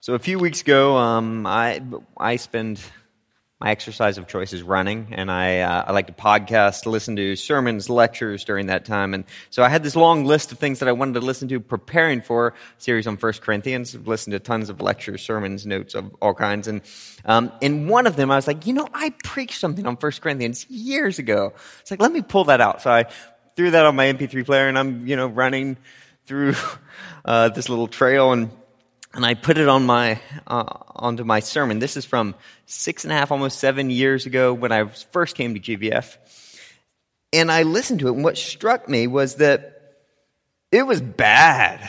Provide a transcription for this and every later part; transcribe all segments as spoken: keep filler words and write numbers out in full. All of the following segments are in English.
So a few weeks ago, um, I I spend my exercise of choice is running, and I uh, I like to podcast, listen to sermons, lectures during that time, and so I had this long list of things that I wanted to listen to, preparing for a series on First Corinthians. I've listened to tons of lectures, sermons, notes of all kinds, and um, in one of them, I was like, you know, I preached something on First Corinthians years ago. It's like, let me pull that out. So I threw that on my M P three player, and I'm you know running through uh, this little trail and. And I put it on my uh, onto my sermon. This is from six and a half, almost seven years ago when I first came to G V F. And I listened to it, and what struck me was that it was bad.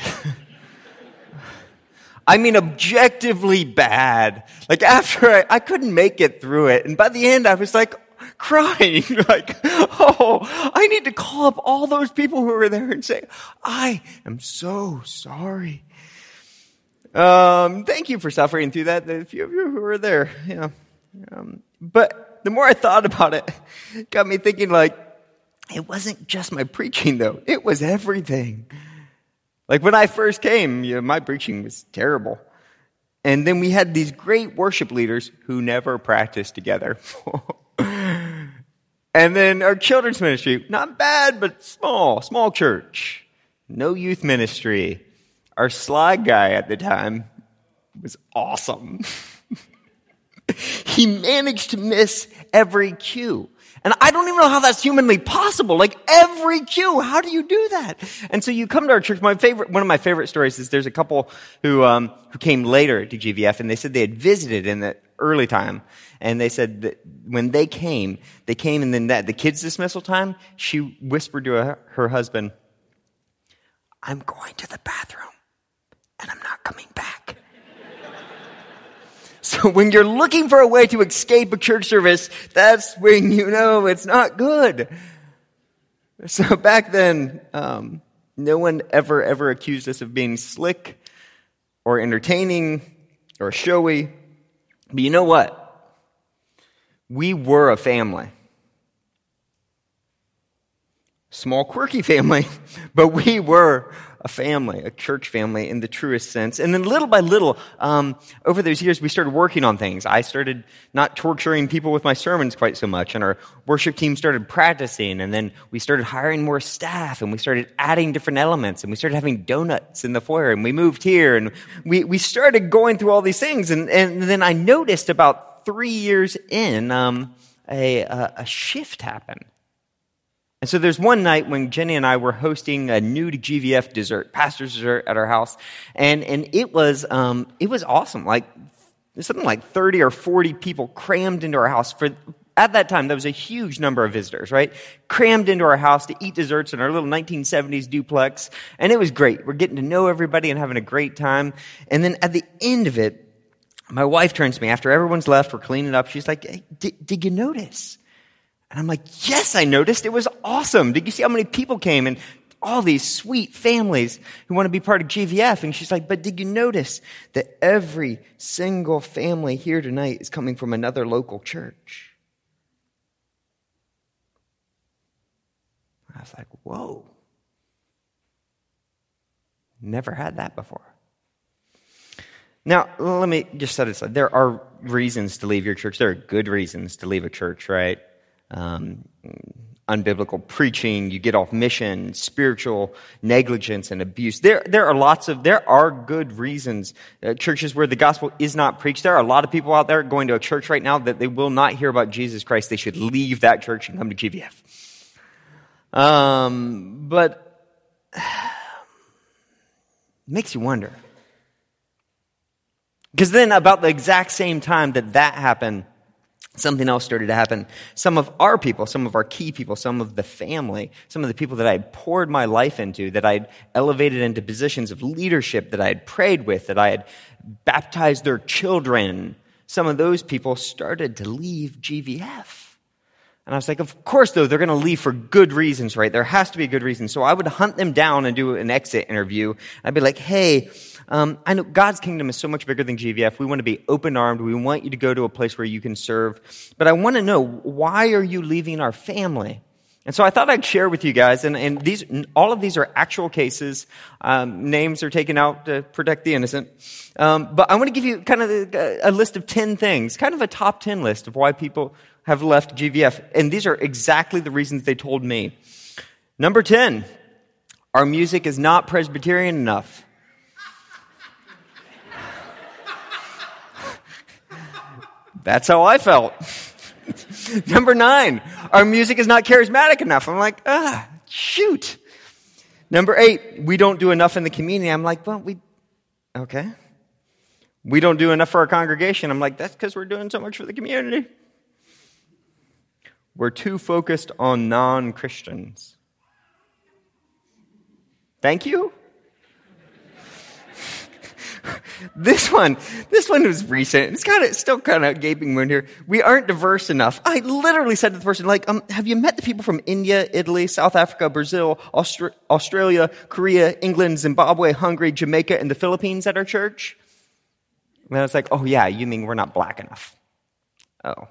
I mean, objectively bad. Like, after I, I couldn't make it through it. And by the end, I was like, crying. Like, oh, I need to call up all those people who were there and say, I am so sorry. Um, thank you for suffering through that, the few of you who were there. Yeah. Um, but the more I thought about it, it got me thinking, like, it wasn't just my preaching, though. It was everything. Like, when I first came, you know, my preaching was terrible. And then we had these great worship leaders who never practiced together. And then our children's ministry, not bad, but small, small church. No youth ministry. Our slide guy at the time was awesome. He managed to miss every cue. And I don't even know how that's humanly possible. Like, every cue, how do you do that? And so you come to our church. My favorite, one of my favorite stories is there's a couple who um, who came later to G V F, and they said they had visited in the early time. And they said that when they came, they came, and then that the kids' dismissal time, she whispered to her, her husband, "I'm going to the bathroom. And I'm not coming back." So when you're looking for a way to escape a church service, that's when you know it's not good. So back then, um, no one ever, ever accused us of being slick or entertaining or showy. But you know what? We were a family. Small, quirky family, but we were a family, a church family in the truest sense. And then little by little, um, over those years, we started working on things. I started not torturing people with my sermons quite so much, and our worship team started practicing, and then we started hiring more staff, and we started adding different elements, and we started having donuts in the foyer, and we moved here, and we, we started going through all these things. And, and then I noticed about three years in, um, a, a, a shift happened. And so there's one night when Jenny and I were hosting a new to G V F dessert, pastor's dessert at our house, and and it was um it was awesome. Like something like thirty or forty people crammed into our house. For at that time, that was a huge number of visitors, right? Crammed into our house to eat desserts in our little nineteen seventies duplex, and it was great. We're getting to know everybody and having a great time. And then at the end of it, my wife turns to me after everyone's left. We're cleaning up. She's like, "Hey, did, did you notice?" And I'm like, yes, I noticed. It was awesome. Did you see how many people came? And all these sweet families who want to be part of G V F. And she's like, but did you notice that every single family here tonight is coming from another local church? I was like, whoa. Never had that before. Now, let me just set it aside. There are reasons to leave your church. There are good reasons to leave a church, right? Um, unbiblical preaching, you get off mission, spiritual negligence and abuse. There, there are lots of, there are good reasons. Uh, churches where the gospel is not preached. There are a lot of people out there going to a church right now that they will not hear about Jesus Christ. They should leave that church and come to G V F. Um, but it makes you wonder. Because then about the exact same time that that happened, something else started to happen. Some of our people, some of our key people, some of the family, some of the people that I had poured my life into, that I had elevated into positions of leadership, that I had prayed with, that I had baptized their children, some of those people started to leave G V F. And I was like, of course, though, they're going to leave for good reasons, right? There has to be a good reason. So I would hunt them down and do an exit interview. I'd be like, hey, um, I know God's kingdom is so much bigger than G V F. We want to be open-armed. We want you to go to a place where you can serve. But I want to know, why are you leaving our family? And so I thought I'd share with you guys, and, and these, all of these are actual cases. Um, names are taken out to protect the innocent. Um, but I want to give you kind of a, a list of ten things, kind of a top ten list of why people have left G V F. And these are exactly the reasons they told me. Number ten, our music is not Presbyterian enough. That's how I felt. Number nine, our music is not charismatic enough. I'm like, ah, shoot. Number eight, we don't do enough in the community. I'm like, well, we, okay. We don't do enough for our congregation. I'm like, that's because we're doing so much for the community. We're too focused on non-Christians. Thank you. This one, this one was recent. It's kind of still kind of gaping wound here. We aren't diverse enough. I literally said to the person, like, um, have you met the people from India, Italy, South Africa, Brazil, Austra- Australia, Korea, England, Zimbabwe, Hungary, Jamaica, and the Philippines at our church? And I was like, oh yeah, you mean we're not black enough? Oh.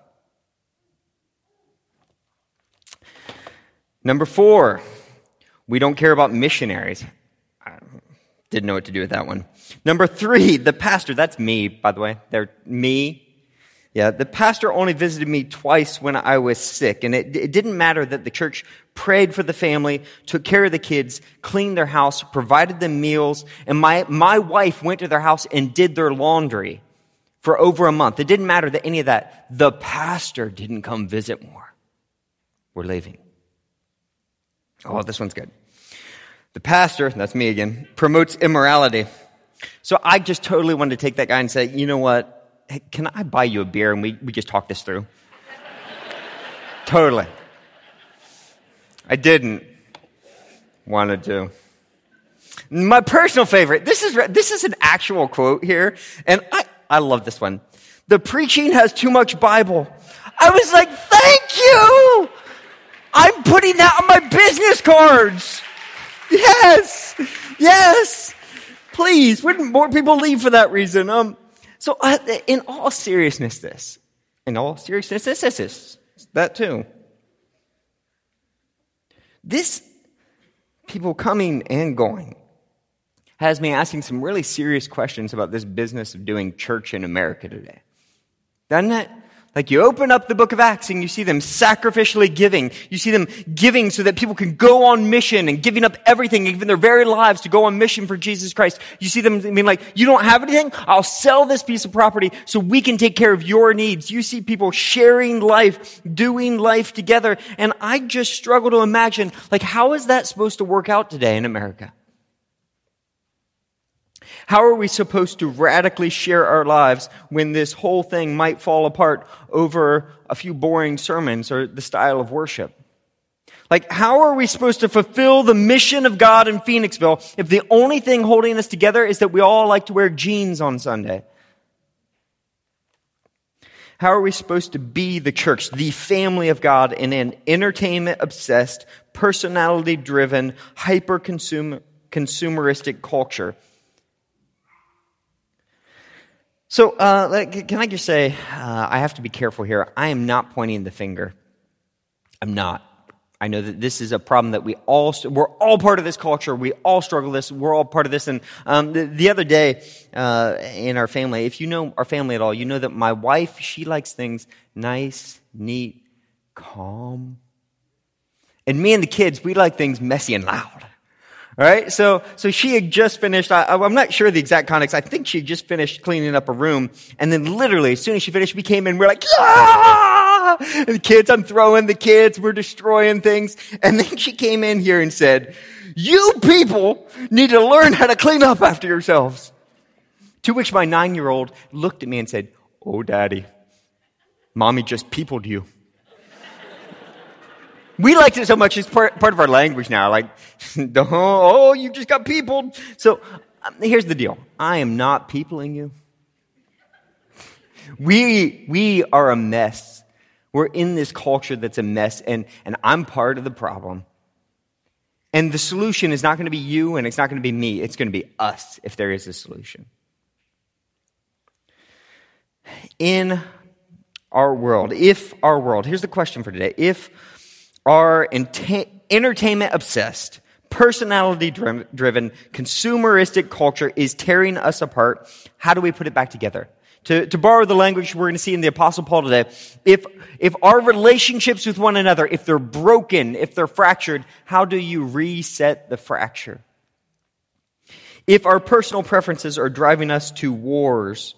Number four, we don't care about missionaries. I didn't know what to do with that one. Number three, the pastor, that's me, by the way. They're me. Yeah, the pastor only visited me twice when I was sick, and it, it didn't matter that the church prayed for the family, took care of the kids, cleaned their house, provided them meals, and my, my wife went to their house and did their laundry for over a month. It didn't matter that any of that. The pastor didn't come visit more. We're leaving. Oh, this one's good. The pastor, that's me again, promotes immorality. So I just totally wanted to take that guy and say, you know what? Hey, can I buy you a beer and we, we just talk this through? Totally. I didn't. Wanted to. My personal favorite, this is this is an actual quote here, and I, I love this one. The preaching has too much Bible. I was like, thank you! I'm putting that on my business cards. Yes, yes. Please, wouldn't more people leave for that reason? Um, so uh, in all seriousness, this, in all seriousness, this, this, this, that too. This, people coming and going, has me asking some really serious questions about this business of doing church in America today. Doesn't it? Like you open up the book of Acts and you see them sacrificially giving. You see them giving so that people can go on mission and giving up everything, even their very lives to go on mission for Jesus Christ. You see them being like, you don't have anything? I'll sell this piece of property so we can take care of your needs. You see people sharing life, doing life together. And I just struggle to imagine, like, how is that supposed to work out today in America? How are we supposed to radically share our lives when this whole thing might fall apart over a few boring sermons or the style of worship? Like, how are we supposed to fulfill the mission of God in Phoenixville if the only thing holding us together is that we all like to wear jeans on Sunday? How are we supposed to be the church, the family of God, in an entertainment-obsessed, personality-driven, hyper-consumeristic culture? So, uh, can I just say, uh, I have to be careful here. I am not pointing the finger. I'm not. I know that this is a problem that we all, we're all part of this culture. We all struggle with this. We're all part of this. And um, the, the other day uh, in our family, if you know our family at all, you know that my wife, she likes things nice, neat, calm. And me and the kids, we like things messy and loud. All right, so so she had just finished, I, I'm not sure the exact context, I think she had just finished cleaning up a room, and then literally, as soon as she finished, we came in, we're like, ah! And the kids, I'm throwing the kids, we're destroying things, and then she came in here and said, you people need to learn how to clean up after yourselves. To which my nine-year-old looked at me and said, oh, Daddy, Mommy just peopled you. We liked it so much, it's part, part of our language now. Like, oh, you just got peopled. So um, here's the deal. I am not peopling you. We, we are a mess. We're in this culture that's a mess, and, and I'm part of the problem. And the solution is not going to be you, and it's not going to be me. It's going to be us, if there is a solution. In our world, if our world, here's the question for today. If Our enta- entertainment-obsessed, personality-driven, consumeristic culture is tearing us apart. How do we put it back together? To, to borrow the language we're going to see in the Apostle Paul today, if, if our relationships with one another, if they're broken, if they're fractured, how do you reset the fracture? If our personal preferences are driving us to wars,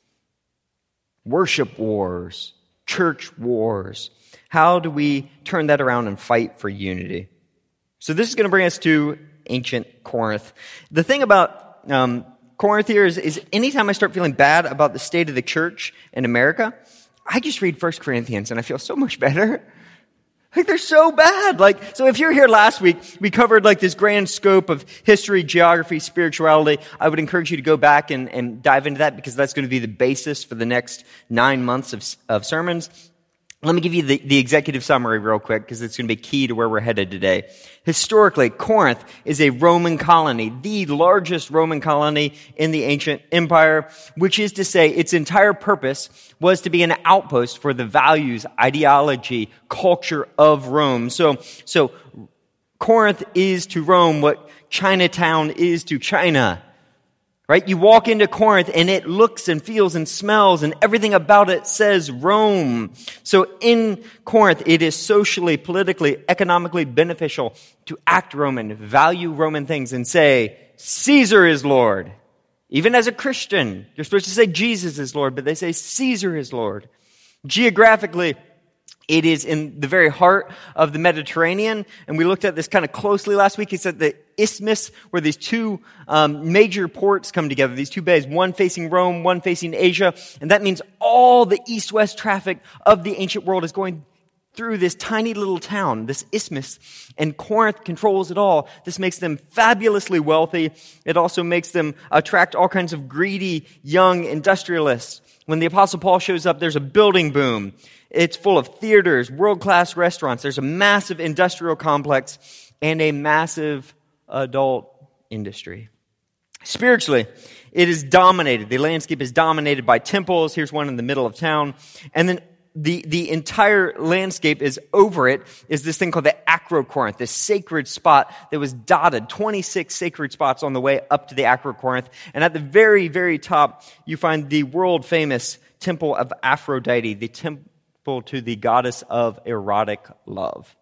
worship wars, church wars, how do we turn that around and fight for unity? So this is going to bring us to ancient Corinth. The thing about um, Corinth here is, is anytime I start feeling bad about the state of the church in America, I just read First Corinthians and I feel so much better. Like, they're so bad. Like, so if you're here last week, we covered like this grand scope of history, geography, spirituality. I would encourage you to go back and, and dive into that, because that's going to be the basis for the next nine months of, of sermons. Let me give you the, the executive summary real quick, because it's going to be key to where we're headed today. Historically, Corinth is a Roman colony, the largest Roman colony in the ancient empire, which is to say its entire purpose was to be an outpost for the values, ideology, culture of Rome. So, so Corinth is to Rome what Chinatown is to China. Right? You walk into Corinth and it looks and feels and smells and everything about it says Rome. So in Corinth, it is socially, politically, economically beneficial to act Roman, value Roman things, and say, Caesar is Lord. Even as a Christian, you're supposed to say Jesus is Lord, but they say Caesar is Lord. Geographically, it is in the very heart of the Mediterranean, and we looked at this kind of closely last week. It's at the isthmus where these two um, major ports come together, these two bays, one facing Rome, one facing Asia, and that means all the east-west traffic of the ancient world is going through this tiny little town, this isthmus, and Corinth controls it all. This makes them fabulously wealthy. It also makes them attract all kinds of greedy young industrialists. When the Apostle Paul shows up, there's a building boom. It's full of theaters, world-class restaurants. There's a massive industrial complex and a massive adult industry. Spiritually, it is dominated. The landscape is dominated by temples. Here's one in the middle of town. And then the, the entire landscape is over it is this thing called the Acrocorinth, this sacred spot that was dotted, twenty-six sacred spots on the way up to the Acrocorinth. And at the very, very top, you find the world-famous temple of Aphrodite, the temple to the goddess of erotic love.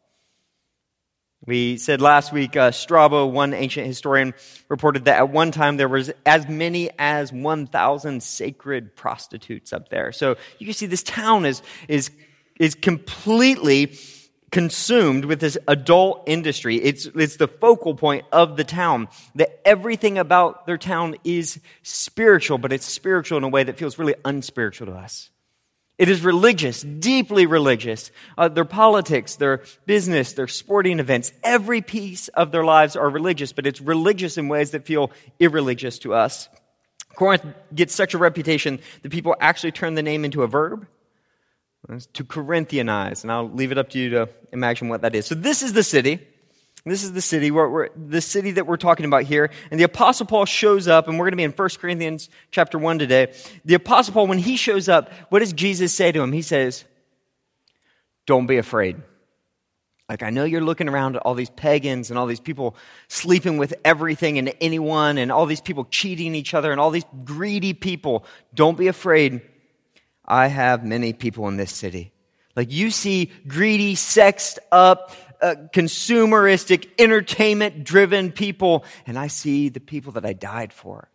We said last week, uh, Strabo, one ancient historian, reported that at one time there was as many as one thousand sacred prostitutes up there. So you can see this town is, is, is completely consumed with this adult industry. It's, it's the focal point of the town. That everything about their town is spiritual, but it's spiritual in a way that feels really unspiritual to us. It is religious, deeply religious. Uh, their politics, their business, their sporting events, every piece of their lives are religious, but it's religious in ways that feel irreligious to us. Corinth gets such a reputation that people actually turn the name into a verb. It's to Corinthianize, and I'll leave it up to you to imagine what that is. So this is the city. This is the city, where we're, the city that we're talking about here. And the Apostle Paul shows up, and we're going to be in First Corinthians chapter one today. The Apostle Paul, when he shows up, what does Jesus say to him? He says, don't be afraid. Like, I know you're looking around at all these pagans and all these people sleeping with everything and anyone and all these people cheating each other and all these greedy people. Don't be afraid. I have many people in this city. Like, you see greedy, sexed up, Uh, consumeristic, entertainment-driven people, and I see the people that I died for.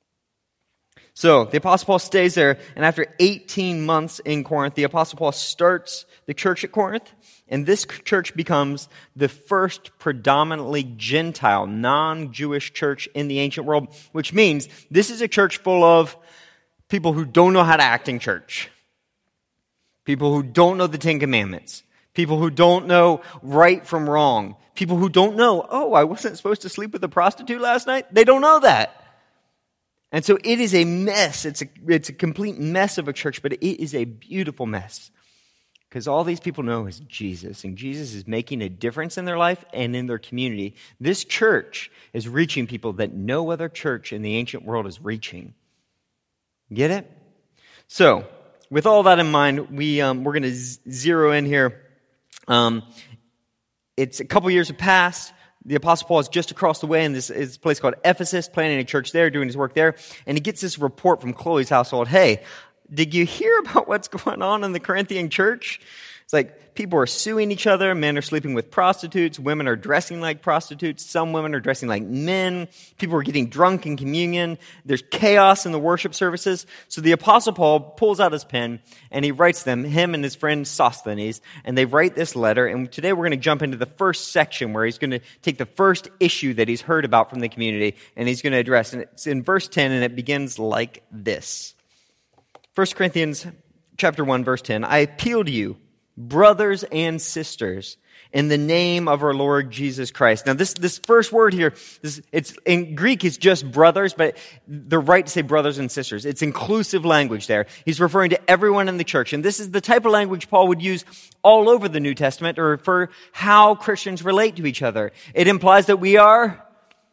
So the Apostle Paul stays there, and after eighteen months in Corinth, the Apostle Paul starts the church at Corinth, and this church becomes the first predominantly Gentile, non-Jewish church in the ancient world, which means this is a church full of people who don't know how to act in church, people who don't know the Ten Commandments, people who don't know right from wrong. People who don't know, oh, I wasn't supposed to sleep with a prostitute last night. They don't know that. And so it is a mess. It's a, it's a complete mess of a church, but it is a beautiful mess. Because all these people know is Jesus. And Jesus is making a difference in their life and in their community. This church is reaching people that no other church in the ancient world is reaching. Get it? So, with all that in mind, we, um, we're going to z- zero in here. Um, It's a couple years have passed. The Apostle Paul is just across the way in this, this place called Ephesus, planning a church there, doing his work there. And he gets this report from Chloe's household. Hey, did you hear about what's going on in the Corinthian church? It's like people are suing each other. Men are sleeping with prostitutes. Women are dressing like prostitutes. Some women are dressing like men. People are getting drunk in communion. There's chaos in the worship services. So the Apostle Paul pulls out his pen and he writes them, him and his friend Sosthenes, and they write this letter. And today we're going to jump into the first section where he's going to take the first issue that he's heard about from the community and he's going to address. And it's in verse ten, and it begins like this. First Corinthians chapter one, verse ten. I appeal to you, brothers and sisters, in the name of our Lord Jesus Christ. Now, this, this first word here, this, it's in Greek, it's just brothers, but they're right to say brothers and sisters. It's inclusive language there. He's referring to everyone in the church. And this is the type of language Paul would use all over the New Testament to refer how Christians relate to each other. It implies that we are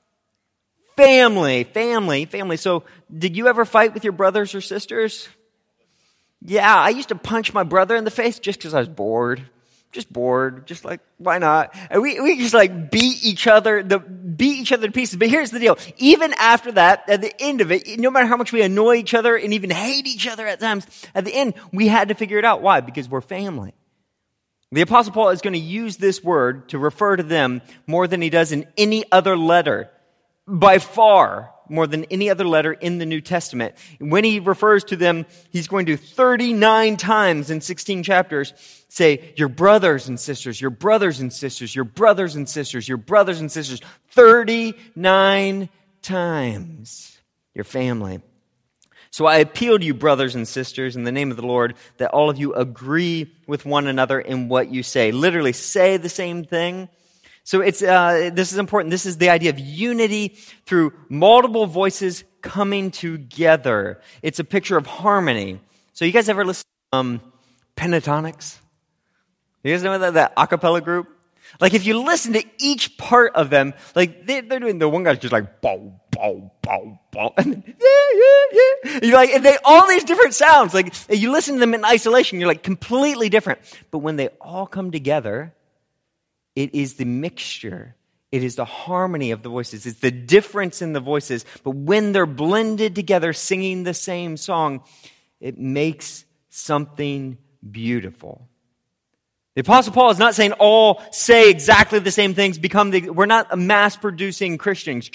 family, family, family. So, did you ever fight with your brothers or sisters? Yeah, I used to punch my brother in the face just because I was bored. Just bored. Just like, why not? And we, we just like beat each other, the, beat each other to pieces. But here's the deal. Even after that, at the end of it, no matter how much we annoy each other and even hate each other at times, at the end, we had to figure it out. Why? Because we're family. The Apostle Paul is going to use this word to refer to them more than he does in any other letter. By far, more than any other letter in the New Testament. When he refers to them, he's going to thirty-nine times in sixteen chapters say, your brothers and sisters, your brothers and sisters, your brothers and sisters, your brothers and sisters. thirty-nine times. Your family. So I appeal to you, brothers and sisters, in the name of the Lord, that all of you agree with one another in what you say. Literally, say the same thing. So it's uh, this is important. This is the idea of unity through multiple voices coming together. It's a picture of harmony. So you guys ever listen to um, Pentatonics? You guys know that, that a cappella group? Like if you listen to each part of them, like they, they're doing, the one guy's just like, bow, bow, bow, bow, and then, yeah, yeah, yeah. You're like, and they, all these different sounds, like you listen to them in isolation, you're like completely different. But when they all come together, it is the mixture. It is the harmony of the voices. It's the difference in the voices. But when they're blended together, singing the same song, it makes something beautiful. The Apostle Paul is not saying all say exactly the same things. Become the, we're not mass-producing Christians.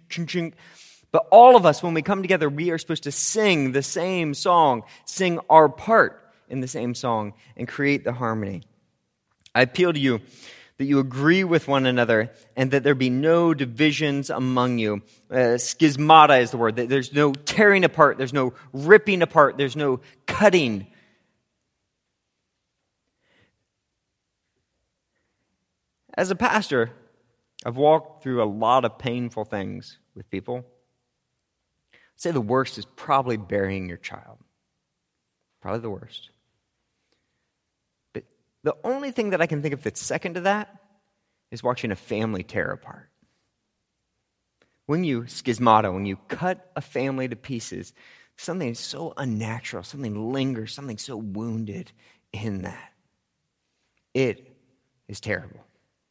But all of us, when we come together, we are supposed to sing the same song, sing our part in the same song, and create the harmony. I appeal to you that you agree with one another, and that there be no divisions among you. Uh, schismata is the word. There's no tearing apart. There's no ripping apart. There's no cutting. As a pastor, I've walked through a lot of painful things with people. I'd say the worst is probably burying your child. Probably the worst. The only thing that I can think of that's second to that is watching a family tear apart. When you schismata, when you cut a family to pieces, something so unnatural, something lingers, something so wounded in that. It is terrible.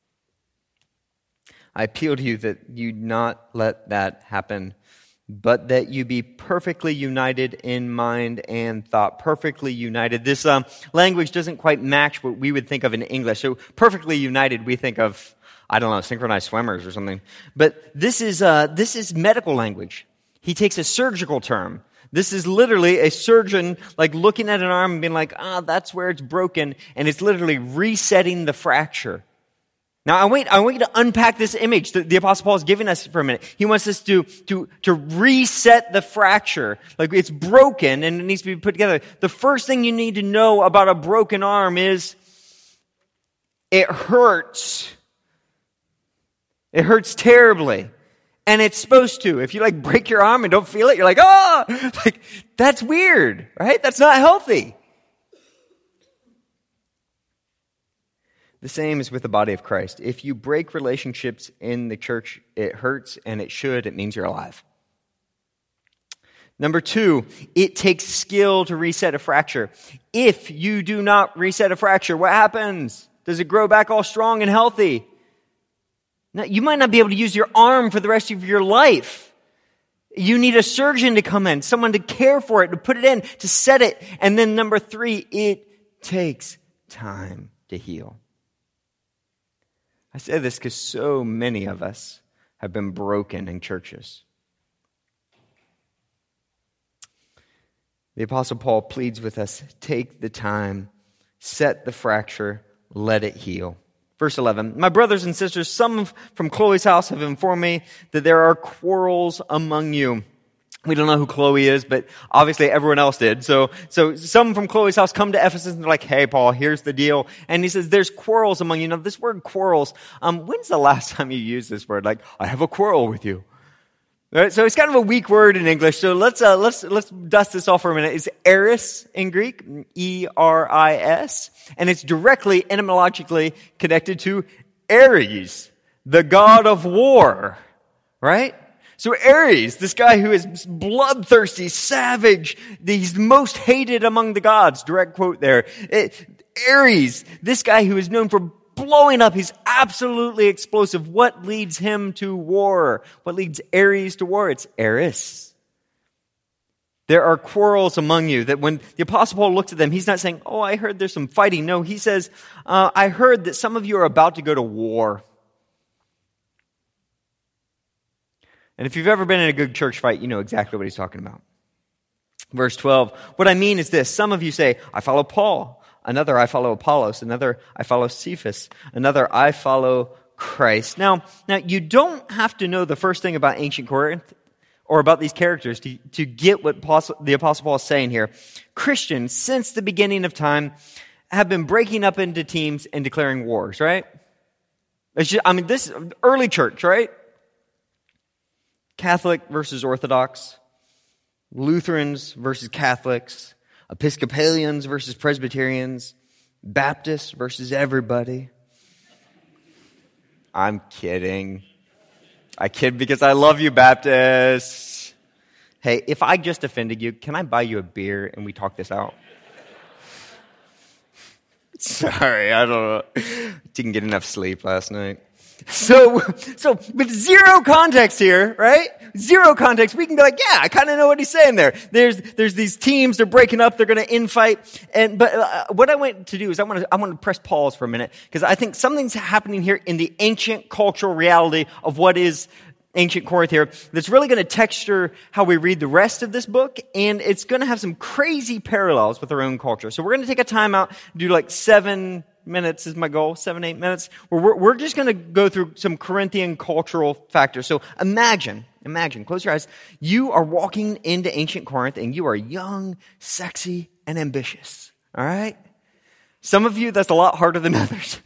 I appeal to you that you not let that happen, but that you be perfectly united in mind and thought. Perfectly united. This um, language doesn't quite match what we would think of in English. So perfectly united, we think of, I don't know, synchronized swimmers or something. But this is uh, this is medical language. He takes a surgical term. This is literally a surgeon like looking at an arm and being like, ah, that's where it's broken. And it's literally resetting the fracture. Now, I want, I want you to unpack this image that the Apostle Paul is giving us for a minute. He wants us to, to, to reset the fracture. Like it's broken and it needs to be put together. The first thing you need to know about a broken arm is it hurts. It hurts terribly. And it's supposed to. If you like break your arm and don't feel it, you're like, oh, like that's weird, right? That's not healthy. The same is with the body of Christ. If you break relationships in the church, it hurts and it should. It means you're alive. Number two, it takes skill to reset a fracture. If you do not reset a fracture, what happens? Does it grow back all strong and healthy? Now, you might not be able to use your arm for the rest of your life. You need a surgeon to come in, someone to care for it, to put it in, to set it. And then number three, it takes time to heal. I say this because so many of us have been broken in churches. The Apostle Paul pleads with us, take the time, set the fracture, let it heal. Verse eleven, my brothers and sisters, some from Chloe's house have informed me that there are quarrels among you. We don't know who Chloe is, but obviously everyone else did. So, so some from Chloe's house come to Ephesus and they're like, hey, Paul, here's the deal. And he says, there's quarrels among you. Now, this word quarrels, um, when's the last time you used this word? Like, I have a quarrel with you. Right? So it's kind of a weak word in English. So let's, uh, let's, let's dust this off for a minute. It's eris in Greek, E R I S. And it's directly etymologically connected to Ares, the god of war. Right? So Ares, this guy who is bloodthirsty, savage, he's most hated among the gods. Direct quote there. It, Ares, this guy who is known for blowing up, he's absolutely explosive. What leads him to war? What leads Ares to war? It's Eris. There are quarrels among you. That when the Apostle Paul looks at them, he's not saying, oh, I heard there's some fighting. No, he says, uh, I heard that some of you are about to go to war. And if you've ever been in a good church fight, you know exactly what he's talking about. Verse twelve, what I mean is this. Some of you say, I follow Paul. Another, I follow Apollos. Another, I follow Cephas. Another, I follow Christ. Now, now you don't have to know the first thing about ancient Corinth or about these characters to, to get what the Apostle Paul is saying here. Christians, since the beginning of time, have been breaking up into teams and declaring wars, right? It's just, I mean, this early church, right? Catholic versus Orthodox, Lutherans versus Catholics, Episcopalians versus Presbyterians, Baptists versus everybody. I'm kidding. I kid because I love you, Baptists. Hey, if I just offended you, can I buy you a beer and we talk this out? Sorry, I don't know. Didn't get enough sleep last night. So, so with zero context here, right? Zero context, we can be like, yeah, I kind of know what he's saying there. There's, there's these teams, they're breaking up, they're going to infight. And, but uh, what I want to do is I want to, I want to press pause for a minute because I think something's happening here in the ancient cultural reality of what is ancient Corinth here that's really going to texture how we read the rest of this book, and it's going to have some crazy parallels with our own culture. So we're going to take a time out, do like seven minutes is my goal, seven, eight minutes, where we're, we're just going to go through some Corinthian cultural factors. So imagine, imagine, close your eyes, you are walking into ancient Corinth and you are young, sexy, and ambitious. All right? Some of you, that's a lot harder than others.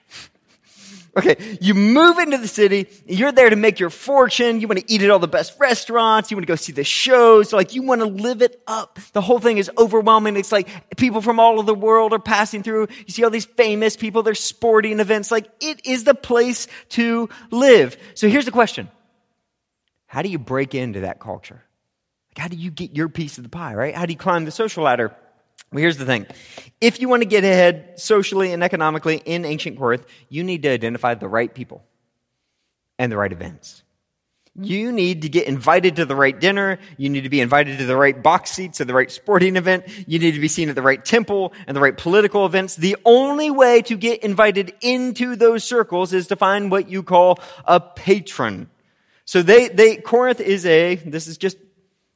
Okay, you move into the city, you're there to make your fortune, you want to eat at all the best restaurants, you want to go see the shows, like you want to live it up. The whole thing is overwhelming. It's like people from all over the world are passing through. You see all these famous people, there's sporting events, like it is the place to live. So here's the question. How do you break into that culture? Like how do you get your piece of the pie, right? How do you climb the social ladder? Well, here's the thing. If you want to get ahead socially and economically in ancient Corinth, you need to identify the right people and the right events. You need to get invited to the right dinner. You need to be invited to the right box seats at the right sporting event. You need to be seen at the right temple and the right political events. The only way to get invited into those circles is to find what you call a patron. So they, they, Corinth is a, this is just,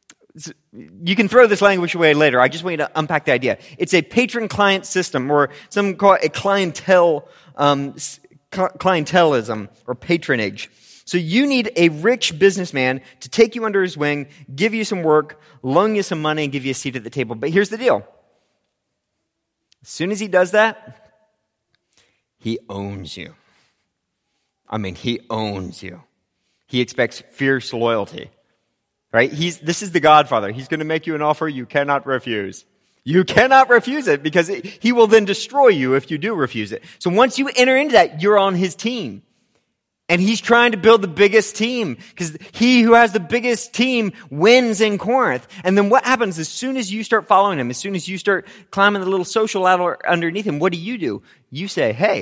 you can throw this language away later. I just want you to unpack the idea. It's a patron-client system, or some call it a clientele, um, clientelism or patronage. So you need a rich businessman to take you under his wing, give you some work, loan you some money, and give you a seat at the table. But here's the deal. As soon as he does that, he owns you. I mean, he owns you. He expects fierce loyalty. Right? He's, this is the Godfather. He's going to make you an offer you cannot refuse. You cannot refuse it because it, he will then destroy you if you do refuse it. So once you enter into that, you're on his team. And he's trying to build the biggest team because he who has the biggest team wins in Corinth. And then what happens as soon as you start following him, as soon as you start climbing the little social ladder underneath him, what do you do? You say, hey,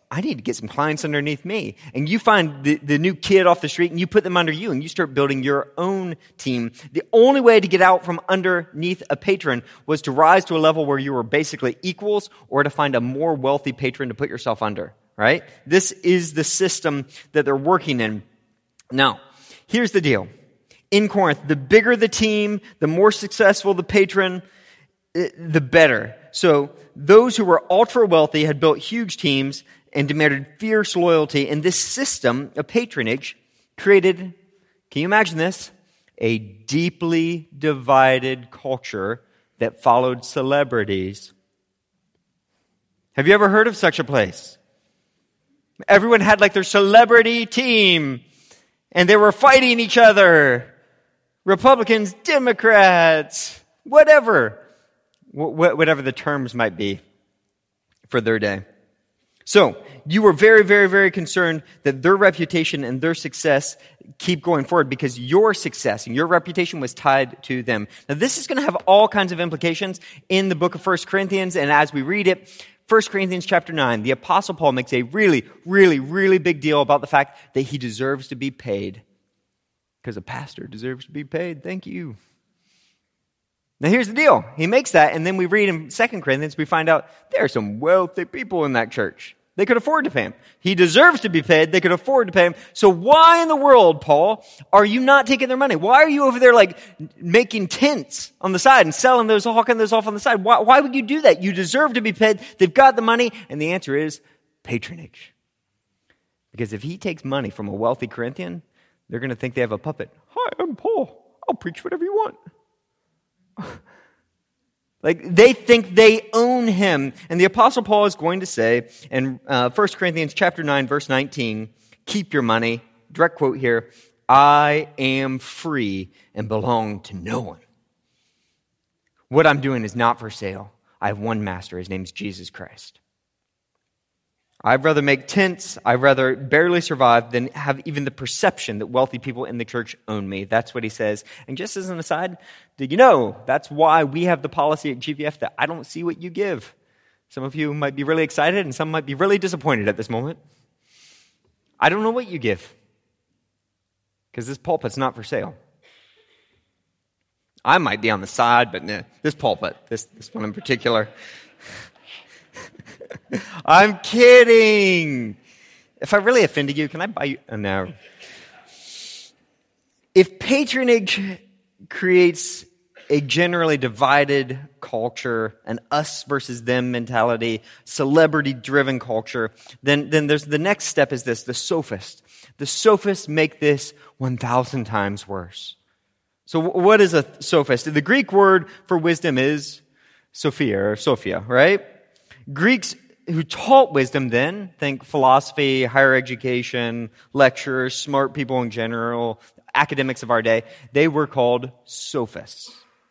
I need to get some clients underneath me. And you find the, the new kid off the street and you put them under you and you start building your own team. The only way to get out from underneath a patron was to rise to a level where you were basically equals or to find a more wealthy patron to put yourself under, right? This is the system that they're working in. Now, here's the deal. In Corinth, the bigger the team, the more successful the patron, the better. So those who were ultra wealthy had built huge teams and demanded fierce loyalty. And this system of patronage created, can you imagine this? A deeply divided culture that followed celebrities. Have you ever heard of such a place? Everyone had like their celebrity team and they were fighting each other. Republicans, Democrats, whatever. Whatever the terms might be for their day. So, you were very, very, very concerned that their reputation and their success keep going forward because your success and your reputation was tied to them. Now, this is going to have all kinds of implications in the book of First Corinthians, and as we read it, First Corinthians chapter nine, the Apostle Paul makes a really, really, really big deal about the fact that he deserves to be paid. Because a pastor deserves to be paid. Thank you. Now here's the deal. He makes that, and then we read in Second Corinthians, we find out there are some wealthy people in that church. They could afford to pay him. He deserves to be paid. They could afford to pay him. So why in the world, Paul, are you not taking their money? Why are you over there like making tents on the side and selling those, hawking those off on the side? Why, why would you do that? You deserve to be paid. They've got the money. And the answer is patronage. Because if he takes money from a wealthy Corinthian, they're going to think they have a puppet. Hi, I'm Paul. I'll preach whatever you want. Like, they think they own him. And the Apostle Paul is going to say in uh, First Corinthians chapter nine, verse nineteen, keep your money. Direct quote here, I am free and belong to no one. What I'm doing is not for sale. I have one master. His name is Jesus Christ. I'd rather make tents, I'd rather barely survive than have even the perception that wealthy people in the church own me. That's what he says. And just as an aside, did you know that's why we have the policy at G V F that I don't see what you give? Some of you might be really excited and some might be really disappointed at this moment. I don't know what you give because this pulpit's not for sale. I might be on the side, but nah, this pulpit, this, this one in particular... I'm kidding. If I really offended you, can I buy you? Oh, no. If patronage creates a generally divided culture, an us versus them mentality, celebrity-driven culture, then, then there's the next step is this, the sophist. The sophists make this one thousand times worse. So what is a sophist? The Greek word for wisdom is Sophia, or Sophia, right? Greeks who taught wisdom then, think philosophy, higher education, lecturers, smart people in general, academics of our day, they were called sophists.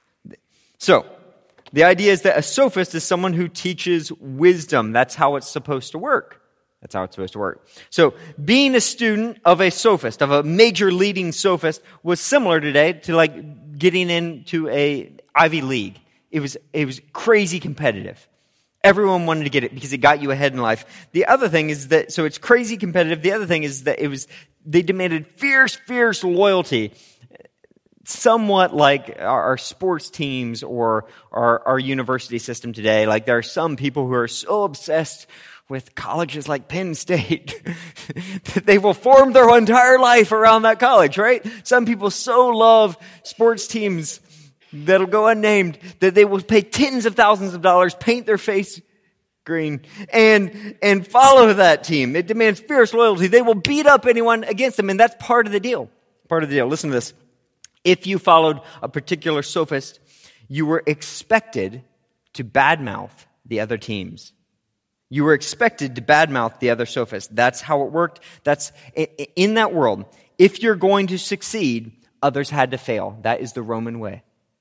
So, the idea is that a sophist is someone who teaches wisdom. That's how it's supposed to work. That's how it's supposed to work. So, being a student of a sophist, of a major leading sophist, was similar today to like getting into a Ivy League. It was, it was crazy competitive. Everyone wanted to get it because it got you ahead in life. The other thing is that, so it's crazy competitive. The other thing is that it was, they demanded fierce, fierce loyalty. Somewhat like our, our sports teams or our, our university system today. Like there are some people who are so obsessed with colleges like Penn State that they will form their entire life around that college, right? Some people so love sports teams that'll go unnamed, that they will pay tens of thousands of dollars, paint their face green, and and follow that team. It demands fierce loyalty. They will beat up anyone against them, and that's part of the deal. Part of the deal. Listen to this. If you followed a particular sophist, you were expected to badmouth the other teams. You were expected to badmouth the other sophists. That's how it worked. That's in that world. If you're going to succeed, others had to fail. That is the Roman way.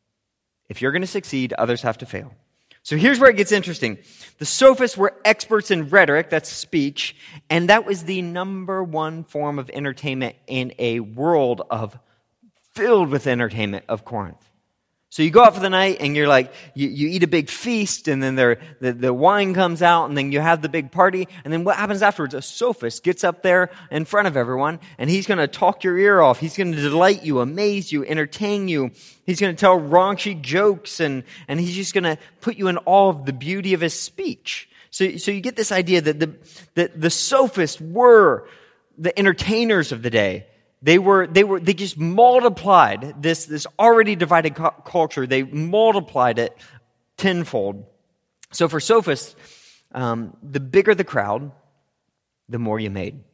If you're going to succeed, others have to fail. So here's where it gets interesting. The sophists were experts in rhetoric, that's speech, and that was the number one form of entertainment in a world of filled with entertainment of Corinth. So you go out for the night and you're like, you, you eat a big feast and then there, the, the wine comes out and then you have the big party. And then what happens afterwards? A sophist gets up there in front of everyone and he's going to talk your ear off. He's going to delight you, amaze you, entertain you. He's going to tell raunchy jokes and, and he's just going to put you in awe of the beauty of his speech. So, so you get this idea that the, that the sophists were the entertainers of the day. They were, they were, they just multiplied this, this already divided cu- culture. They multiplied it tenfold. So for sophists, um, the bigger the crowd, the more you made.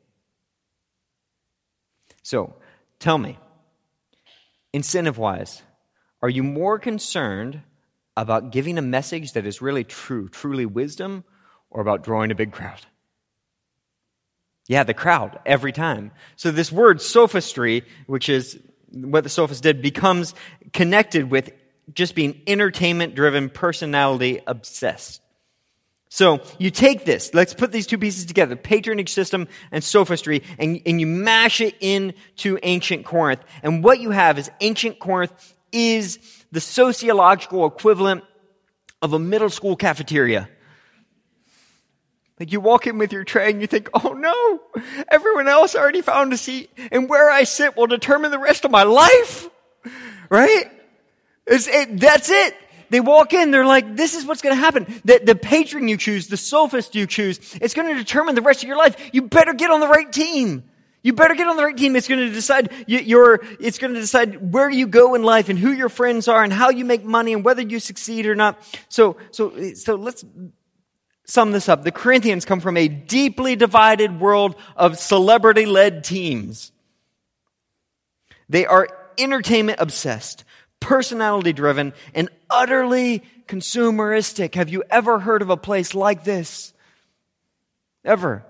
So tell me, incentive-wise, are you more concerned about giving a message that is really true, truly wisdom, or about drawing a big crowd? Yeah, the crowd, every time. So this word sophistry, which is what the sophists did, becomes connected with just being entertainment-driven, personality-obsessed. So you take this, let's put these two pieces together, patronage system and sophistry, and, and you mash it into ancient Corinth. And what you have is ancient Corinth is the sociological equivalent of a middle school cafeteria. Like you walk in with your tray and you think, oh no, everyone else already found a seat and where I sit will determine the rest of my life. Right? It's, it, that's it. They walk in, they're like, this is what's going to happen. The, the patron you choose, the sophist you choose, it's going to determine the rest of your life. You better get on the right team. You better get on the right team. It's going to decide your, it's going to decide where you go in life and who your friends are and how you make money and whether you succeed or not. So, so, so let's sum this up. The Corinthians come from a deeply divided world of celebrity-led teams. They are entertainment obsessed, personality driven, and utterly consumeristic. Have you ever heard of a place like this? Ever?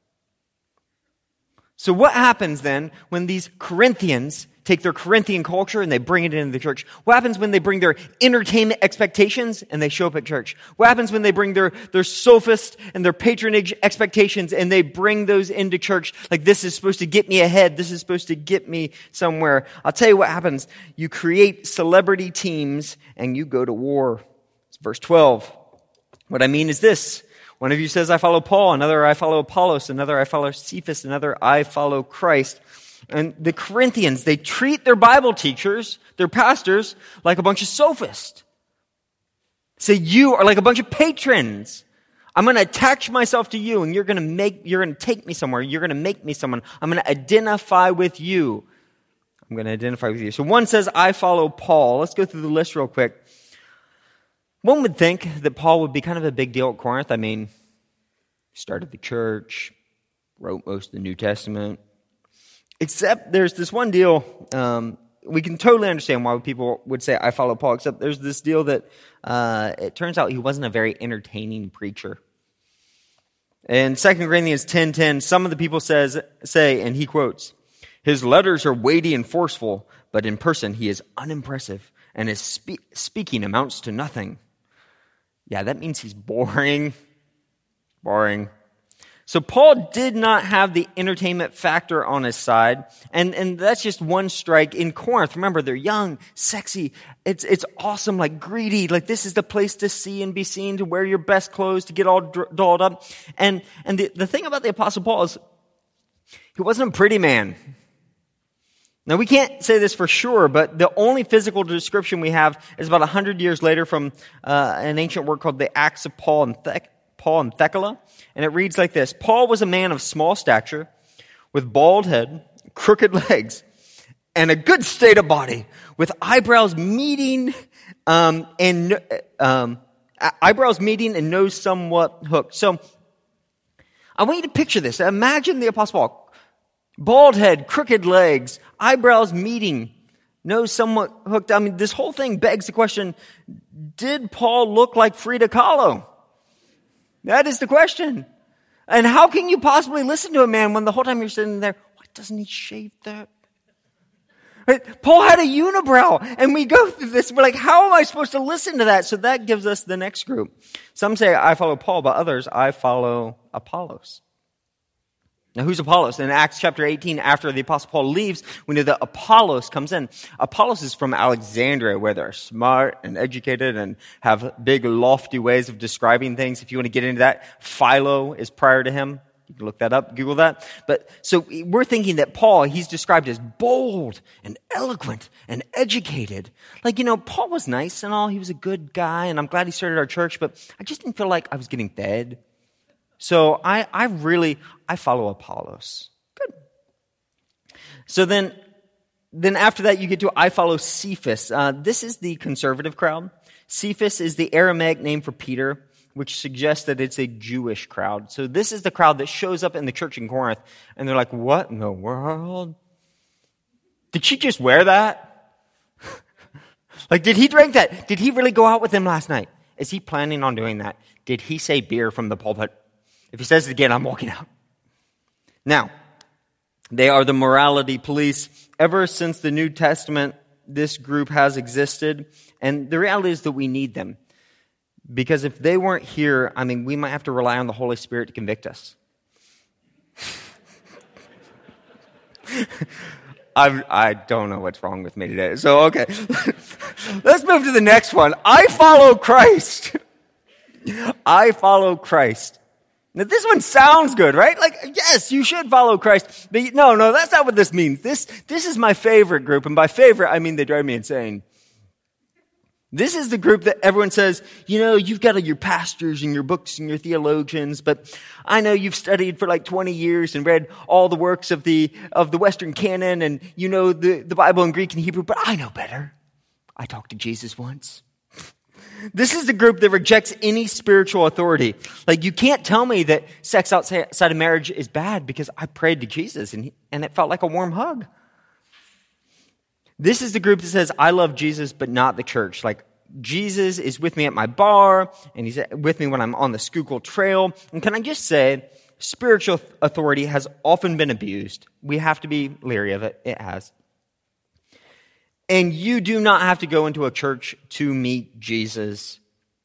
So what happens then when these Corinthians take their Corinthian culture and they bring it into the church? What happens when they bring their entertainment expectations and they show up at church? What happens when they bring their, their sophist and their patronage expectations and they bring those into church? Like, this is supposed to get me ahead. This is supposed to get me somewhere. I'll tell you what happens. You create celebrity teams and you go to war. It's verse twelve. What I mean is this. One of you says, I follow Paul. Another, I follow Apollos. Another, I follow Cephas. Another, I follow Christ. And the Corinthians, they treat their Bible teachers, their pastors, like a bunch of sophists. Say, you are like a bunch of patrons. I'm going to attach myself to you, and you're going to make, you're going to take me somewhere. You're going to make me someone. I'm going to identify with you. I'm going to identify with you. So one says, I follow Paul. Let's go through the list real quick. One would think that Paul would be kind of a big deal at Corinth. I mean, started the church, wrote most of the New Testament. Except there's this one deal, um, we can totally understand why people would say, I follow Paul, except there's this deal that uh, it turns out he wasn't a very entertaining preacher. In Second Corinthians ten ten, some of the people says say, and he quotes, his letters are weighty and forceful, but in person he is unimpressive, and his spe- speaking amounts to nothing. Yeah, that means he's boring. Boring. So Paul did not have the entertainment factor on his side, and, and that's just one strike. In Corinth, remember, they're young, sexy, it's it's awesome, like greedy, like this is the place to see and be seen, to wear your best clothes, to get all dolled up. And and the, the thing about the Apostle Paul is, he wasn't a pretty man. Now, we can't say this for sure, but the only physical description we have is about one hundred years later from uh, an ancient work called the Acts of Paul and Thec- Paul and Thecla, and it reads like this. Paul was a man of small stature, with bald head, crooked legs, and a good state of body, with eyebrows meeting um, and um, eyebrows meeting and nose somewhat hooked. So, I want you to picture this. Imagine the Apostle Paul. Bald head, crooked legs, eyebrows meeting, nose somewhat hooked. I mean, this whole thing begs the question, did Paul look like Frida Kahlo? That is the question. And how can you possibly listen to a man when the whole time you're sitting there, why doesn't he shave that? Right? Paul had a unibrow, and we go through this, we're like, how am I supposed to listen to that? So that gives us the next group. Some say, I follow Paul, but others, I follow Apollos. Now, who's Apollos? In Acts chapter eighteen, after the Apostle Paul leaves, we know that Apollos comes in. Apollos is from Alexandria, where they're smart and educated and have big, lofty ways of describing things. If you want to get into that, Philo is prior to him. You can look that up, Google that. But so we're thinking that Paul, he's described as bold and eloquent and educated. Like, you know, Paul was nice and all. He was a good guy, and I'm glad he started our church, but I just didn't feel like I was getting fed. So I, I really, I follow Apollos. Good. So then, then after that, you get to I follow Cephas. Uh, this is the conservative crowd. Cephas is the Aramaic name for Peter, which suggests that it's a Jewish crowd. So this is the crowd that shows up in the church in Corinth, and they're like, what in the world? Did she just wear that? Like, did he drink that? Did he really go out with them last night? Is he planning on doing that? Did he say beer from the pulpit? If he says it again, I'm walking out. Now, they are the morality police. Ever since the New Testament, this group has existed, and the reality is that we need them. Because if they weren't here, I mean, we might have to rely on the Holy Spirit to convict us. I I don't know what's wrong with me today. So, okay. Let's move to the next one. I follow Christ. I follow Christ. Now, this one sounds good, right? Like, yes, you should follow Christ. But no, no, that's not what this means. This, this is my favorite group. And by favorite, I mean they drive me insane. This is the group that everyone says, you know, you've got your pastors and your books and your theologians, but I know you've studied for like twenty years and read all the works of the, of the Western canon, and you know the, the Bible in Greek and Hebrew, but I know better. I talked to Jesus once. This is the group that rejects any spiritual authority. Like, you can't tell me that sex outside of marriage is bad because I prayed to Jesus and, he, and it felt like a warm hug. This is the group that says, I love Jesus, but not the church. Like, Jesus is with me at my bar, and he's with me when I'm on the Schuylkill Trail. And can I just say, spiritual authority has often been abused. We have to be leery of it. It has. And you do not have to go into a church to meet Jesus.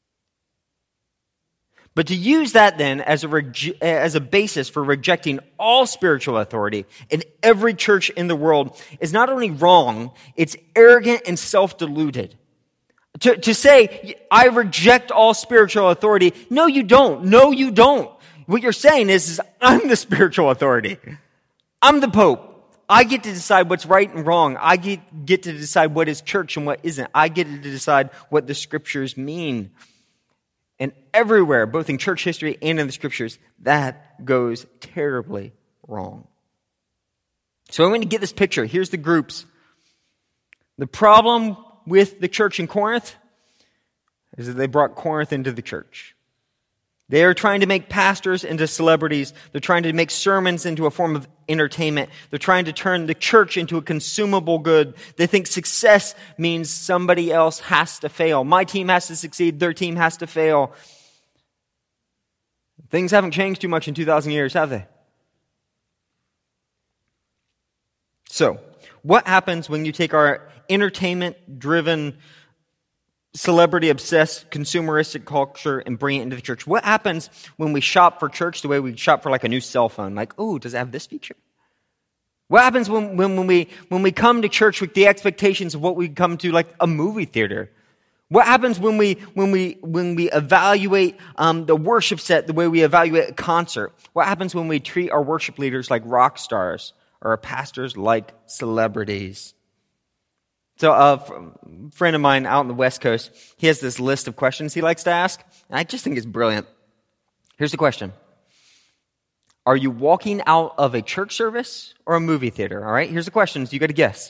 But to use that then as a rege- as a basis for rejecting all spiritual authority in every church in the world is not only wrong, it's arrogant and self-deluded. To, to say, I reject all spiritual authority, no you don't, no you don't. What you're saying is, is I'm the spiritual authority. I'm the Pope. I get to decide what's right and wrong. I get, get to decide what is church and what isn't. I get to decide what the scriptures mean. And everywhere, both in church history and in the scriptures, that goes terribly wrong. So I'm going to get this picture. Here's the groups. The problem with the church in Corinth is that they brought Corinth into the church. They are trying to make pastors into celebrities. They're trying to make sermons into a form of entertainment. They're trying to turn the church into a consumable good. They think success means somebody else has to fail. My team has to succeed. Their team has to fail. Things haven't changed too much in two thousand years, have they? So, what happens when you take our entertainment-driven, celebrity-obsessed, consumeristic culture and bring it into the church? What happens when we shop for church the way we shop for like a new cell phone? Like, oh, does it have this feature? What happens when, when, when we when we come to church with the expectations of what we come to, like a movie theater? What happens when we when we when we evaluate um, the worship set the way we evaluate a concert? What happens when we treat our worship leaders like rock stars or our pastors like celebrities? So a friend of mine out on the West Coast, he has this list of questions he likes to ask, and I just think it's brilliant. Here's the question. Are you walking out of a church service or a movie theater? All right, here's the questions. You got to guess.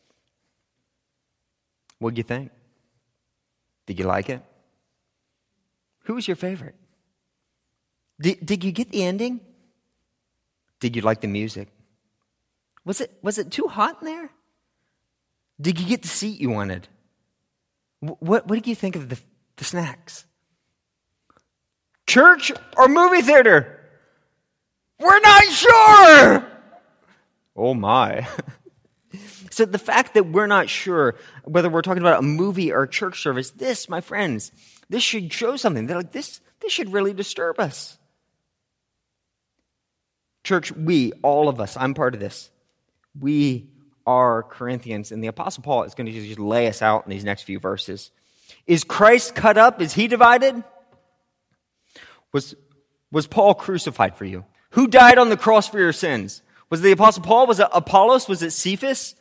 What do you think? Did you like it? Who was your favorite? Did, did you get the ending? Did you like the music? Was it, was it too hot in there? Did you get the seat you wanted? What, what did you think of the, the snacks? Church or movie theater? We're not sure! Oh my. So the fact that we're not sure whether we're talking about a movie or a church service, this, my friends, this should show something. They're like, this, this should really disturb us. Church, we, all of us, I'm part of this. We are Corinthians, and the Apostle Paul is going to just lay us out in these next few verses. Is Christ cut up? Is he divided? Was, was Paul crucified for you? Who died on the cross for your sins? Was it the Apostle Paul? Was it Apollos? Was it Cephas?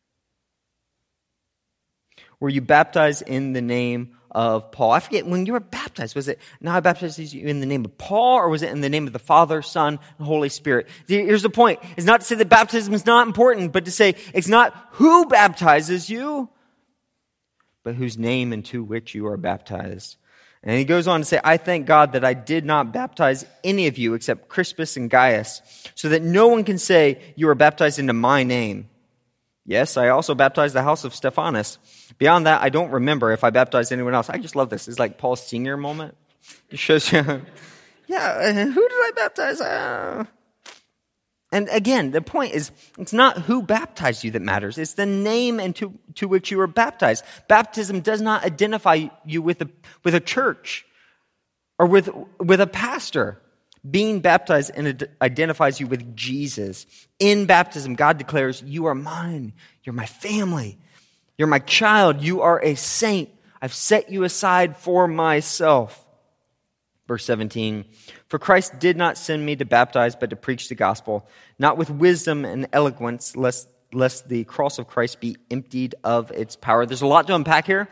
Were you baptized in the name of Paul? I forget, when you were baptized, was it, now I baptize you in the name of Paul, or was it in the name of the Father, Son, and Holy Spirit? Here's the point. It's not to say that baptism is not important, but to say it's not who baptizes you, but whose name and to which you are baptized. And he goes on to say, I thank God that I did not baptize any of you except Crispus and Gaius, so that no one can say you are baptized into my name. Yes, I also baptized the house of Stephanas. Beyond that, I don't remember if I baptized anyone else. I just love this. It's like Paul's senior moment. It shows you, yeah, who did I baptize? Uh... And again, the point is, it's not who baptized you that matters. It's the name and to, to which you were baptized. Baptism does not identify you with a, with a church or with, with a pastor. Being baptized identifies you with Jesus. In baptism, God declares, you are mine. You're my family. You're my child. You are a saint. I've set you aside for myself. Verse seventeen, for Christ did not send me to baptize, but to preach the gospel, not with wisdom and eloquence, lest, lest the cross of Christ be emptied of its power. There's a lot to unpack here.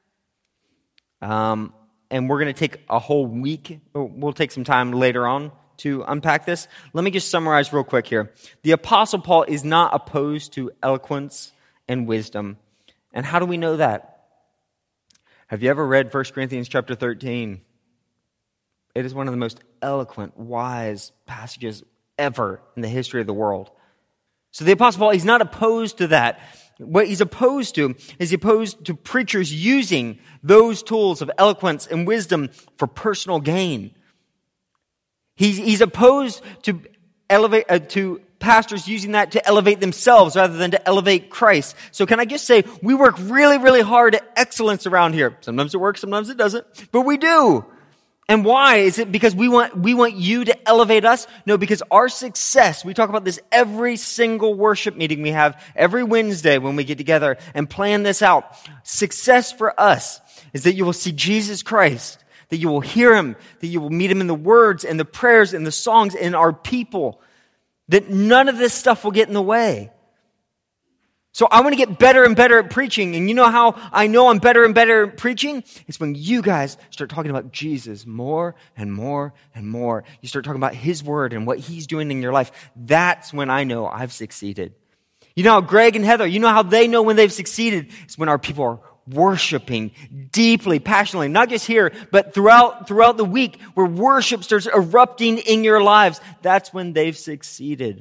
Um, and we're going to take a whole week. We'll take some time later on to unpack this. Let me just summarize real quick here. The Apostle Paul is not opposed to eloquence and wisdom. And how do we know that? Have you ever read First Corinthians chapter thirteen? It is one of the most eloquent, wise passages ever in the history of the world. So the Apostle Paul, he's not opposed to that. What he's opposed to is he's opposed to preachers using those tools of eloquence and wisdom for personal gain. He's, he's opposed to elevate uh, to pastors using that to elevate themselves rather than to elevate Christ. So can I just say, we work really, really hard at excellence around here. Sometimes it works, sometimes it doesn't, but we do. And why? Is it because we want we want you to elevate us? No, because our success, we talk about this every single worship meeting we have every Wednesday when we get together and plan this out. Success for us is that you will see Jesus Christ, that you will hear him, that you will meet him in the words and the prayers and the songs in our people, that none of this stuff will get in the way. So I want to get better and better at preaching. And you know how I know I'm better and better at preaching? It's when you guys start talking about Jesus more and more and more. You start talking about his word and what he's doing in your life. That's when I know I've succeeded. You know how Greg and Heather, you know how they know when they've succeeded? It's when our people are worshiping deeply, passionately, not just here, but throughout, throughout the week where worship starts erupting in your lives. That's when they've succeeded.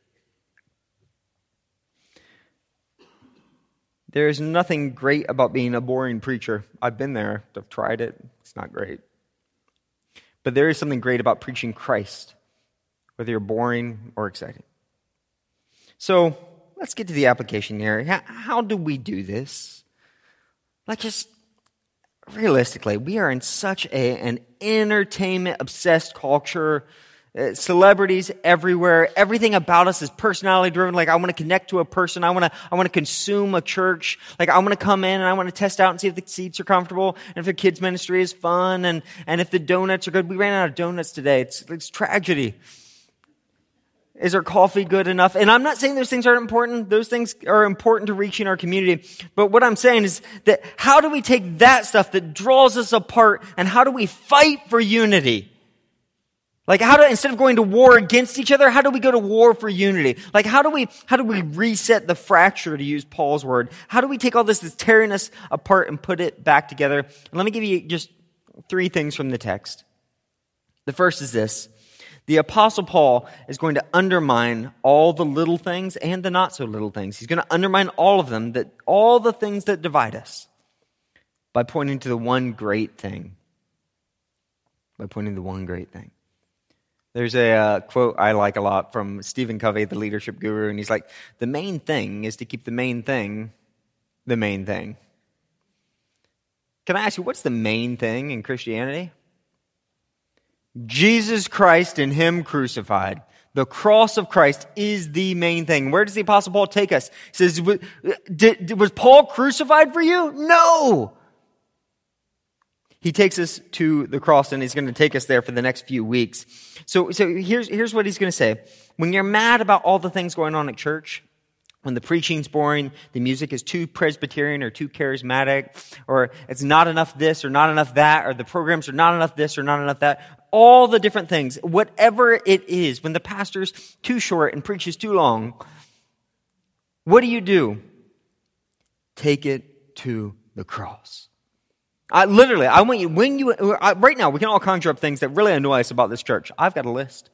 There is nothing great about being a boring preacher. I've been there. I've tried it. It's not great. But there is something great about preaching Christ, whether you're boring or excited. So let's get to the application here. How, how do we do this? Like, just realistically, we are in such a, an entertainment-obsessed culture. Uh, celebrities everywhere. Everything about us is personality driven. Like, I want to connect to a person. I want to, I want to consume a church. Like, I want to come in and I want to test out and see if the seats are comfortable and if the kids ministry is fun and, and if the donuts are good. We ran out of donuts today. It's, it's tragedy. Is our coffee good enough? And I'm not saying those things aren't important. Those things are important to reaching our community. But what I'm saying is that how do we take that stuff that draws us apart and how do we fight for unity? Like, how do, instead of going to war against each other, how do we go to war for unity? Like, how do we, how do we reset the fracture, to use Paul's word? How do we take all this that's tearing us apart and put it back together? And let me give you just three things from the text. The first is this. The Apostle Paul is going to undermine all the little things and the not so little things. He's going to undermine all of them, that all the things that divide us, by pointing to the one great thing. By pointing to the one great thing. There's a uh, quote I like a lot from Stephen Covey, the leadership guru, and he's like, the main thing is to keep the main thing the main thing. Can I ask you, what's the main thing in Christianity? Jesus Christ and him crucified. The cross of Christ is the main thing. Where does the Apostle Paul take us? He says, did, was Paul crucified for you? No! He takes us to the cross, and he's going to take us there for the next few weeks. So, so here's, here's what he's going to say. When you're mad about all the things going on at church, when the preaching's boring, the music is too Presbyterian or too charismatic, or it's not enough this or not enough that, or the programs are not enough this or not enough that, all the different things, whatever it is, when the pastor's too short and preaches too long, what do you do? Take it to the cross. I, literally, I want you, when you, I, right now, we can all conjure up things that really annoy us about this church. I've got a list.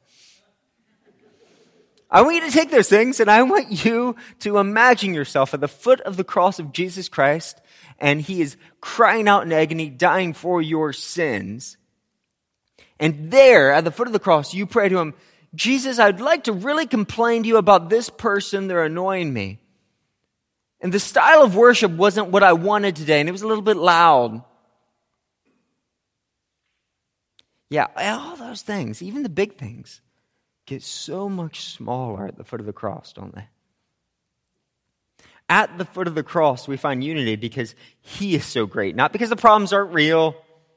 I want you to take those things, and I want you to imagine yourself at the foot of the cross of Jesus Christ, and he is crying out in agony, dying for your sins. And there, at the foot of the cross, you pray to him, Jesus, I'd like to really complain to you about this person. They're annoying me. And the style of worship wasn't what I wanted today, and it was a little bit loud. Yeah, all those things, even the big things, get so much smaller at the foot of the cross, don't they? At the foot of the cross, we find unity because he is so great. Not because the problems aren't real,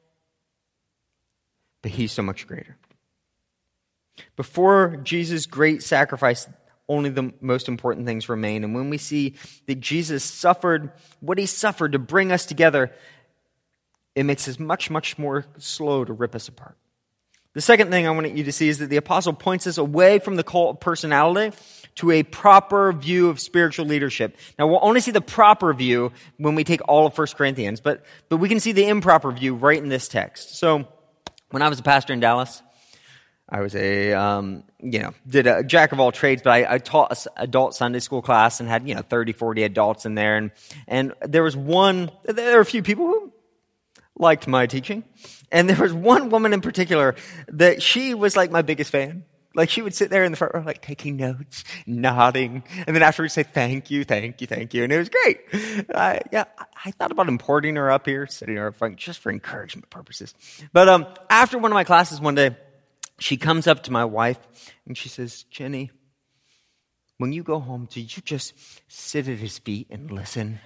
but he's so much greater. Before Jesus' great sacrifice, only the most important things remain. And when we see that Jesus suffered what he suffered to bring us together, it makes us much, much more slow to rip us apart. The second thing I want you to see is that the apostle points us away from the cult of personality to a proper view of spiritual leadership. Now, we'll only see the proper view when we take all of First Corinthians, but, but we can see the improper view right in this text. So, when I was a pastor in Dallas, I was a, um, you know, did a jack of all trades, but I, I taught an adult Sunday school class and had, you know, thirty, forty adults in there. And, and there was one, there were a few people who liked my teaching. And there was one woman in particular that she was like my biggest fan. Like she would sit there in the front row, like taking notes, nodding, and then afterwards say, thank you, thank you, thank you. And it was great. I, yeah, I thought about importing her up here, sitting her up front, just for encouragement purposes. But um, after one of my classes one day, she comes up to my wife and she says, Jenny, when you go home, do you just sit at his feet and listen?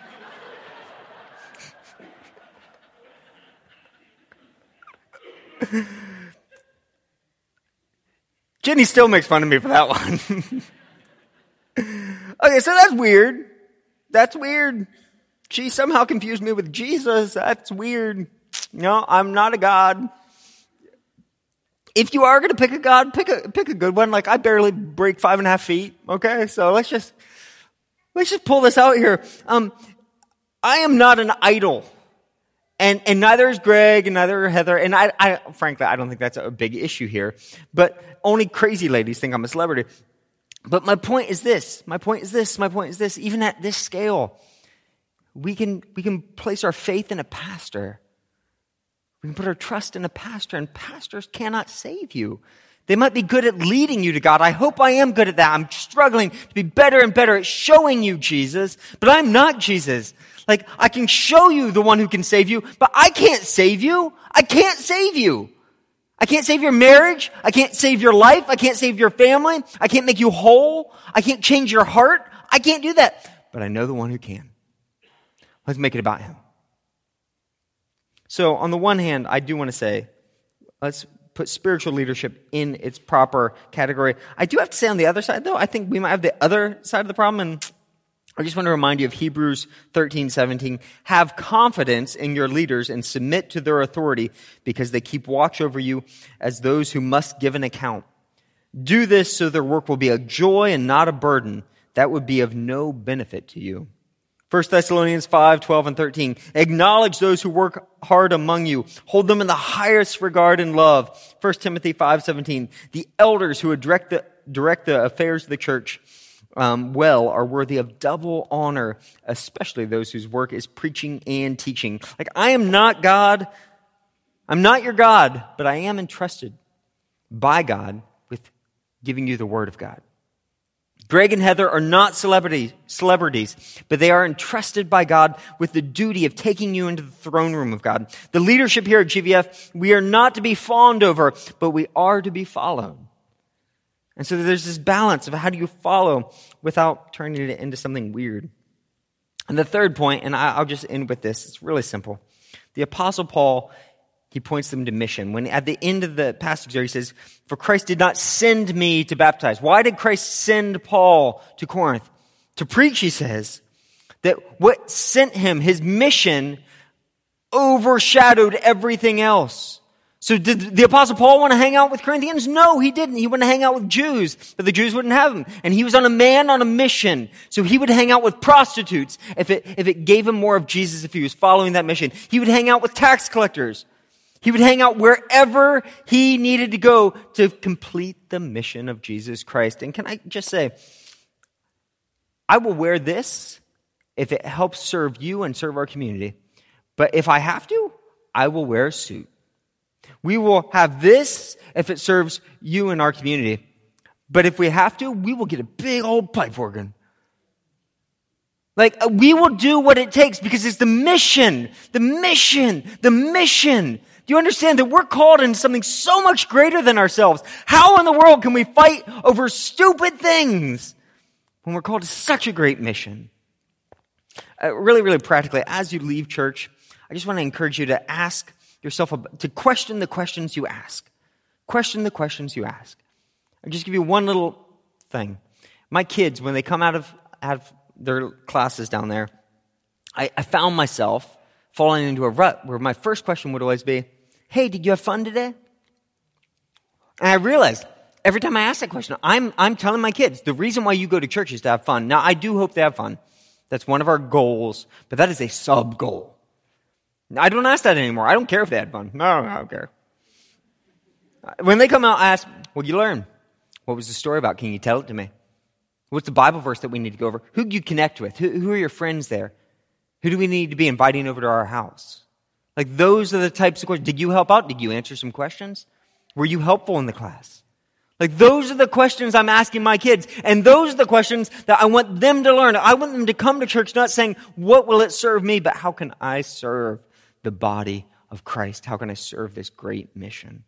Jenny still makes fun of me for that one. Okay, so that's weird. That's weird. She somehow confused me with Jesus. That's weird. No, I'm not a God. If you are going to pick a God, pick a pick a good one. Like I barely break five and a half feet. Okay, so let's just let's just pull this out here. Um, I am not an idol. And and neither is Greg, and neither is Heather, and I, I frankly, I don't think that's a big issue here. But only crazy ladies think I'm a celebrity. But my point is this, my point is this, my point is this, even at this scale, we can we can place our faith in a pastor. We can put our trust in a pastor, and pastors cannot save you. They might be good at leading you to God. I hope I am good at that. I'm struggling to be better and better at showing you Jesus, but I'm not Jesus. Like, I can show you the one who can save you, but I can't save you. I can't save you. I can't save your marriage. I can't save your life. I can't save your family. I can't make you whole. I can't change your heart. I can't do that. But I know the one who can. Let's make it about him. So, on the one hand, I do want to say, let's put spiritual leadership in its proper category. I do have to say on the other side, though, I think we might have the other side of the problem, and I just want to remind you of Hebrews thirteen seventeen. Have confidence in your leaders and submit to their authority because they keep watch over you as those who must give an account. Do this so their work will be a joy and not a burden. That would be of no benefit to you. First Thessalonians five, twelve, and thirteen. Acknowledge those who work hard among you. Hold them in the highest regard and love. First Timothy five, seventeen. The elders who direct the, direct the affairs of the church um, well are worthy of double honor, especially those whose work is preaching and teaching. Like, I am not God. I'm not your God, but I am entrusted by God with giving you the word of God. Greg and Heather are not celebrity, celebrities, but they are entrusted by God with the duty of taking you into the throne room of God. The leadership here at G V F, we are not to be fawned over, but we are to be followed. And so there's this balance of how do you follow without turning it into something weird. And the third point, and I'll just end with this, it's really simple. The Apostle Paul, he points them to mission. When at the end of the passage there, he says, for Christ did not send me to baptize. Why did Christ send Paul to Corinth? To preach, he says, that what sent him, his mission, overshadowed everything else. So did the Apostle Paul want to hang out with Corinthians? No, he didn't. He wanted to hang out with Jews, but the Jews wouldn't have him. And he was on a man on a mission. So he would hang out with prostitutes if it, if it gave him more of Jesus, if he was following that mission. He would hang out with tax collectors. He would hang out wherever he needed to go to complete the mission of Jesus Christ. And can I just say, I will wear this if it helps serve you and serve our community. But if I have to, I will wear a suit. We will have this if it serves you and our community. But if we have to, we will get a big old pipe organ. Like, we will do what it takes because it's the mission, the mission, the mission. Do you understand that we're called into something so much greater than ourselves? How in the world can we fight over stupid things when we're called to such a great mission? Uh, really, really practically, as you leave church, I just want to encourage you to ask yourself, to question the questions you ask. Question the questions you ask. I'll just give you one little thing. My kids, when they come out of, out of their classes down there, I, I found myself falling into a rut where my first question would always be, hey, did you have fun today? And I realized every time I ask that question, I'm, I'm telling my kids, the reason why you go to church is to have fun. Now, I do hope they have fun. That's one of our goals, but that is a sub-goal. I don't ask that anymore. I don't care if they had fun. No, I don't care. When they come out, I ask, what did you learn? What was the story about? Can you tell it to me? What's the Bible verse that we need to go over? Who do you connect with? Who, who are your friends there? Who do we need to be inviting over to our house? Like, those are the types of questions. Did you help out? Did you answer some questions? Were you helpful in the class? Like, those are the questions I'm asking my kids. And those are the questions that I want them to learn. I want them to come to church not saying, what will it serve me? But how can I serve the body of Christ? How can I serve this great mission?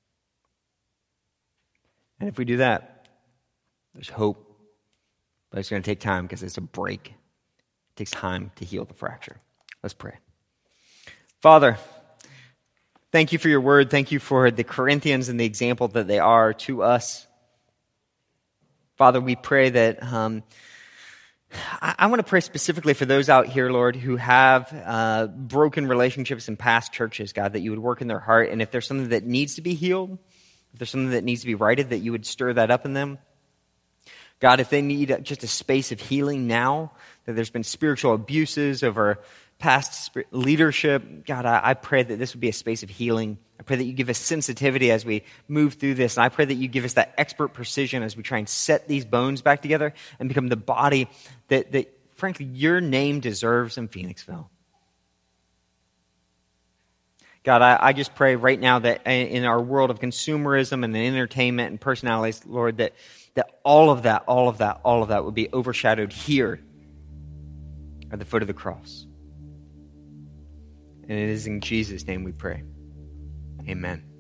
And if we do that, there's hope. But it's going to take time because it's a break. It takes time to heal the fracture. Let's pray. Father, thank you for your word. Thank you for the Corinthians and the example that they are to us. Father, we pray that um, I, I want to pray specifically for those out here, Lord, who have uh, broken relationships in past churches, God, that you would work in their heart. And if there's something that needs to be healed, if there's something that needs to be righted, that you would stir that up in them. God, if they need just a space of healing now, that there's been spiritual abuses over past leadership, God, I, I pray that this would be a space of healing. I pray that you give us sensitivity as we move through this. And I pray that you give us that expert precision as we try and set these bones back together and become the body that, that frankly, your name deserves in Phoenixville. God, I, I just pray right now that in our world of consumerism and entertainment and personalities, Lord, that, that all of that, all of that, all of that would be overshadowed here at the foot of the cross. And it is in Jesus' name we pray. Amen.